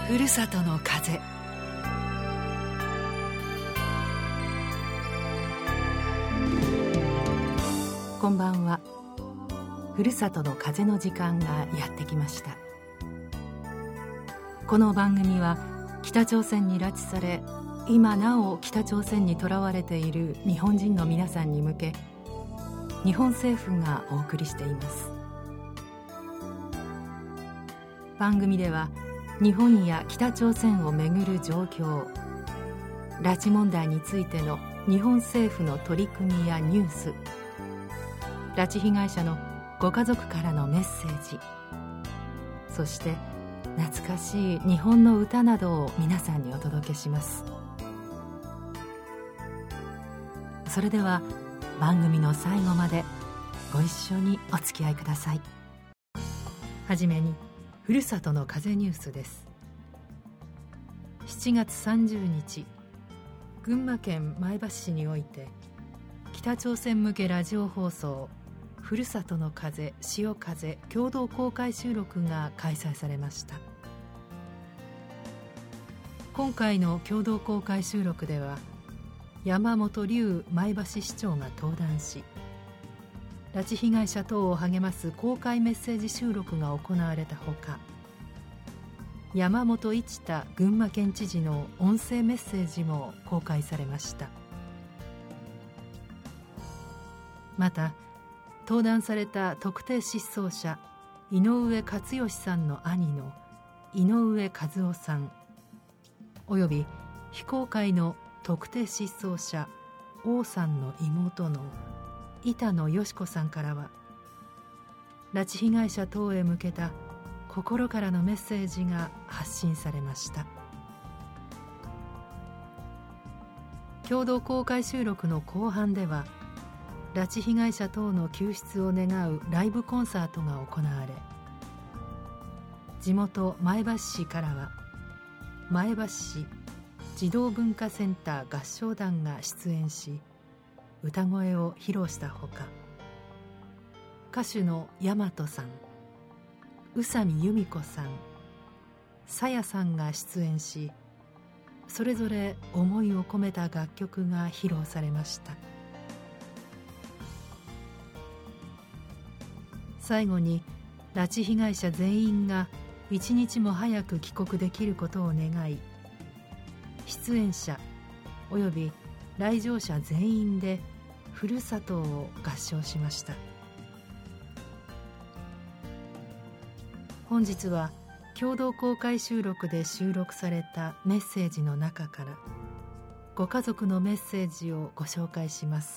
ふるさとの風。こんばんは。ふるさとの風の時間がやってきました。この番組は北朝鮮に拉致され、今なお北朝鮮にとらわれている日本人の皆さんに向け、日本政府がお送りしています。番組では日本や北朝鮮をめぐる状況、拉致問題についての日本政府の取り組みやニュース、拉致被害者のご家族からのメッセージ、そして懐かしい日本の歌などを皆さんにお届けします。それでは番組の最後までご一緒にお付き合いください。はじめにふるさとの風ニュースです。7月30日、群馬県前橋市において北朝鮮向けラジオ放送ふるさとの風潮風共同公開収録が開催されました。今回の共同公開収録では山本龍前橋市長が登壇し、拉致被害者等を励ます公開メッセージ収録が行われたほか、山本一太群馬県知事の音声メッセージも公開されました。また登壇された特定失踪者井上勝義さんの兄の井上和夫さんおよび非公開の特定失踪者王さんの妹の板野よし子さんからは、拉致被害者等へ向けた心からのメッセージが発信されました。共同公開収録の後半では拉致被害者等の救出を願うライブコンサートが行われ、地元前橋市からは前橋市児童文化センター合唱団が出演し、歌声を披露したほか、歌手の大和さん、宇佐美由美子さん、さやさんが出演し、それぞれ思いを込めた楽曲が披露されました。最後に拉致被害者全員が一日も早く帰国できることを願い、出演者および来場者全員でふるさとを合唱しました。本日は共同公開収録で収録されたメッセージの中からご家族のメッセージをご紹介します。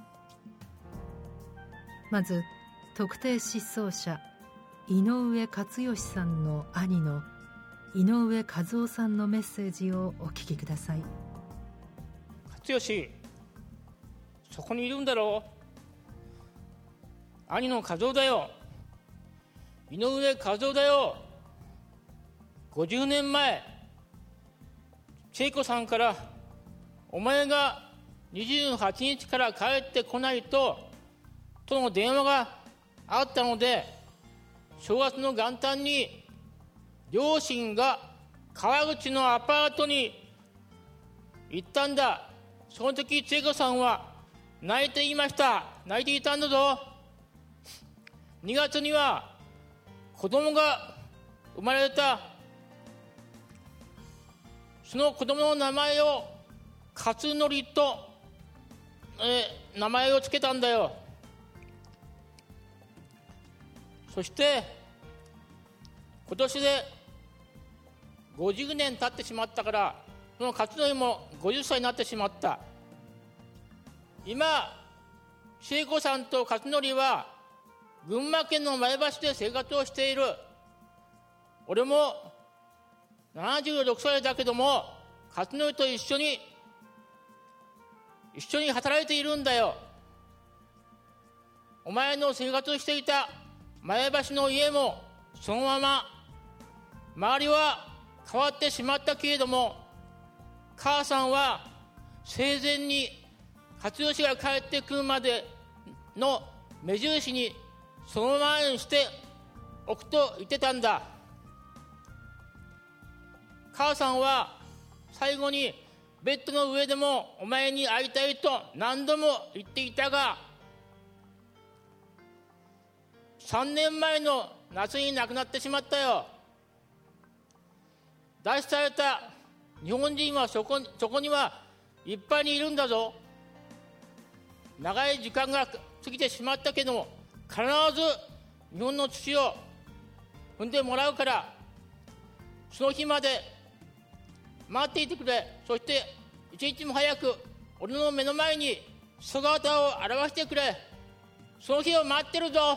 まず特定失踪者井上勝義さんの兄の井上和夫さんのメッセージをお聞きください。 勝義、そこにいるんだろう。兄の和夫だよ。井上和夫だよ。50年前恵子さんからお前が28日から帰ってこないとの電話があったので、正月の元旦に両親が川口のアパートに行ったんだ。その時恵子さんは泣いていました。泣いていたんだぞ。2月には子供が生まれた。その子供の名前を勝則と、名前をつけたんだよ。そして今年で50年経ってしまったから、その勝則も50歳になってしまった。今恵子さんと勝則は群馬県の前橋で生活をしている。俺も76歳だけども勝則と一緒に働いているんだよ。お前の生活をしていた前橋の家もそのまま、周りは変わってしまったけれども、母さんは生前に勝義が帰ってくるまでの目印にそのままにしておくと言ってたんだ。 母さんは最後にベッドの上でもお前に会いたいと何度も言っていたが、3年前の夏に亡くなってしまったよ。拉致された日本人はそこにはいっぱいにいるんだぞ。長い時間が過ぎてしまったけども、必ず日本の土を踏んでもらうから、その日まで待っていてくれ。そして一日も早く俺の目の前に姿を現してくれ。その日を待ってるぞ。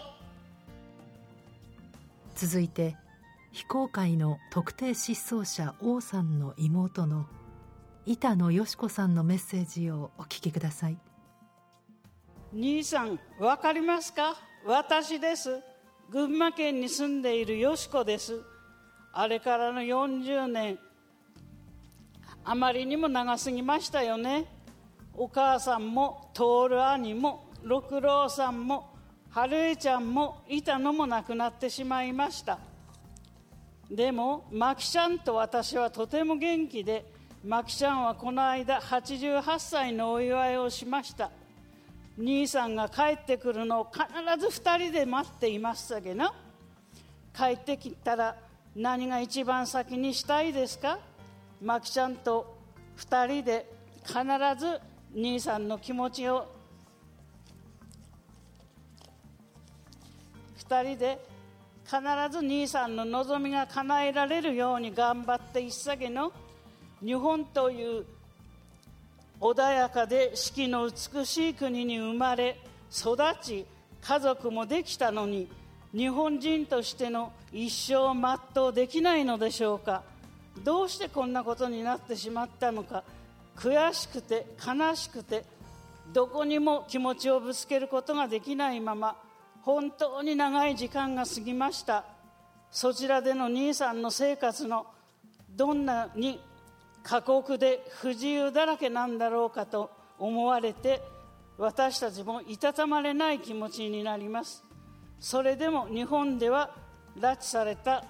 続いて非公開の特定失踪者王さんの妹の板野よし子さんのメッセージをお聞きください。 兄さん、わかりますか？私です。群馬県に住んでいるよし子です。あれからの40年、あまりにも長すぎましたよね。お母さんも徹兄も六郎さんも春江ちゃんも板野も亡くなってしまいました。でもマキちゃんと私はとても元気で、マキちゃんはこの間88歳のお祝いをしました。兄さんが帰ってくるのを必ず2人で待っていましたけど、帰ってきたら何が一番先にしたいですか？マキちゃんと2人で必ず兄さんの気持ちを、2人で必ず兄さんの望みが叶えられるように頑張っていっさけの、日本という穏やかで四季の美しい国に生まれ育ち、家族もできたのに、日本人としての一生全うできないのでしょうか。どうしてこんなことになってしまったのか、悔しくて悲しくて、どこにも気持ちをぶつけることができないまま、本当に長い時間が過ぎました。そちらでの兄さんの生活のどんなに過酷で不自由だらけなんだろうかと思われて、私たちもいたたまれない気持ちになります。それでも日本では拉致された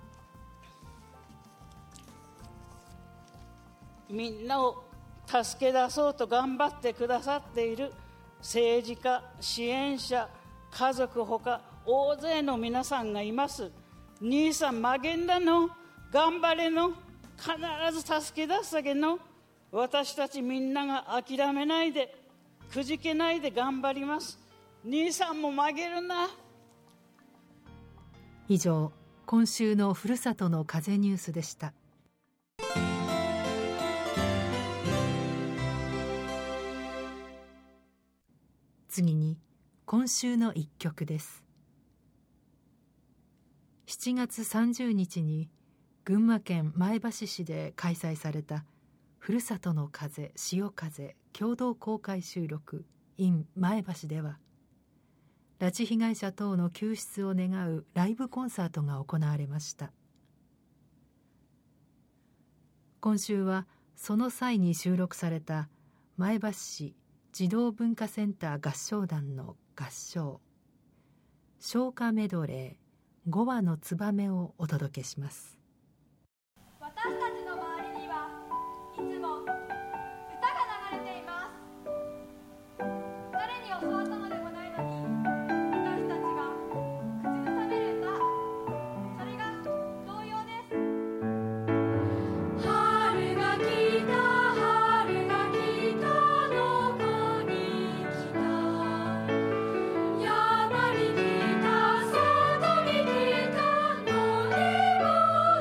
みんなを助け出そうと頑張ってくださっている政治家、支援者、家族ほか大勢の皆さんがいます。兄さん曲げんだの、頑張れの、必ず助け出すだけの、私たちみんなが諦めないでくじけないで頑張ります。兄さんも曲げるな。 以上、今週のふるさとの風ニュースでした。次に今週の一曲です。7月30日に群馬県前橋市で開催されたふるさとの風潮風共同公開収録 in 前橋では、拉致被害者等の救出を願うライブコンサートが行われました。今週はその際に収録された前橋市児童文化センター合唱団の合唱唱歌メドレー5羽のツバメをお届けします。 私たちの周りにはいつも歌が流れています。誰に教わったのでもないのに、私たちが口ずさめる歌、それが童謡です。春が来た、春が来た、どこに来た、山に来た、里に来た、野にも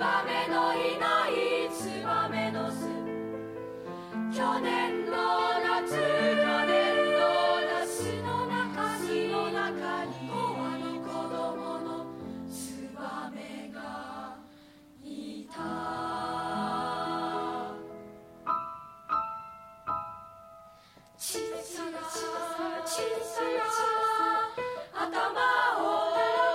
メのいないツバメの巣、去年の夏の中に5羽の子供のツバメがいた。小さな頭を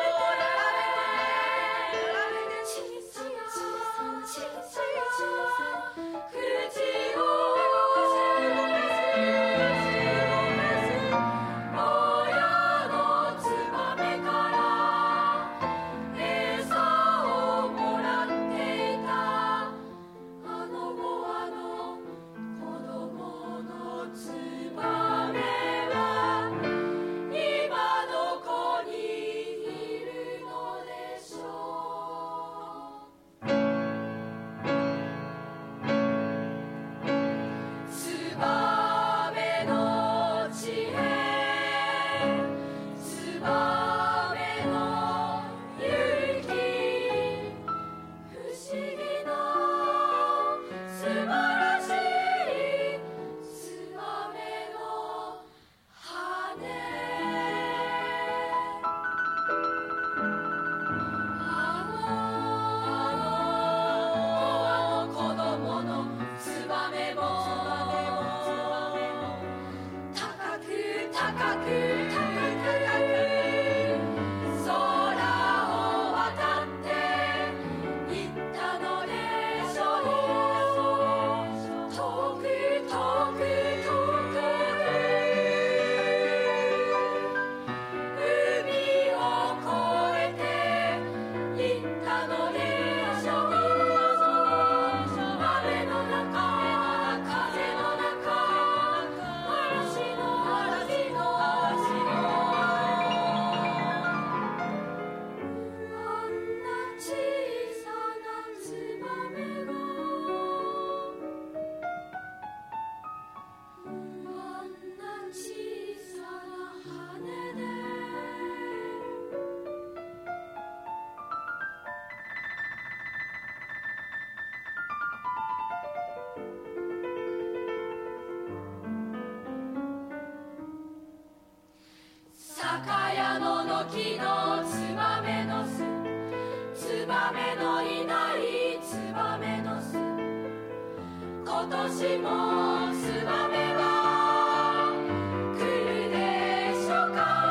酒屋の軒のツバメの巣、ツバメのいないツバメの巣、今年もツバメは来るでしょうか、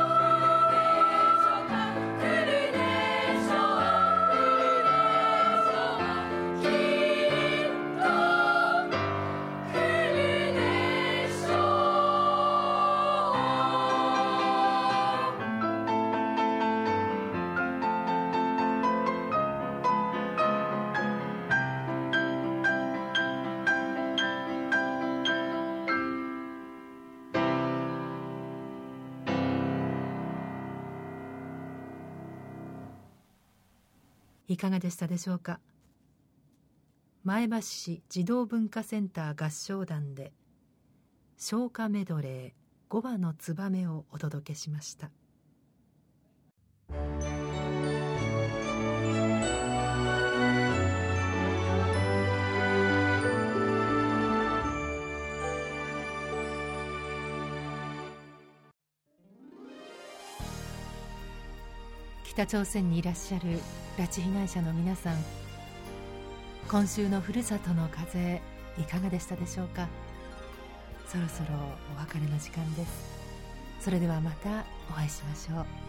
来るでしょう、きっと来るでしょう。 いかがでしたでしょうか。前橋市児童文化センター合唱団で唱歌メドレー5羽のツバメをお届けしました。北朝鮮にいらっしゃる拉致被害者の皆さん、今週のふるさとの風いかがでしたでしょうか。そろそろお別れの時間です。それではまたお会いしましょう。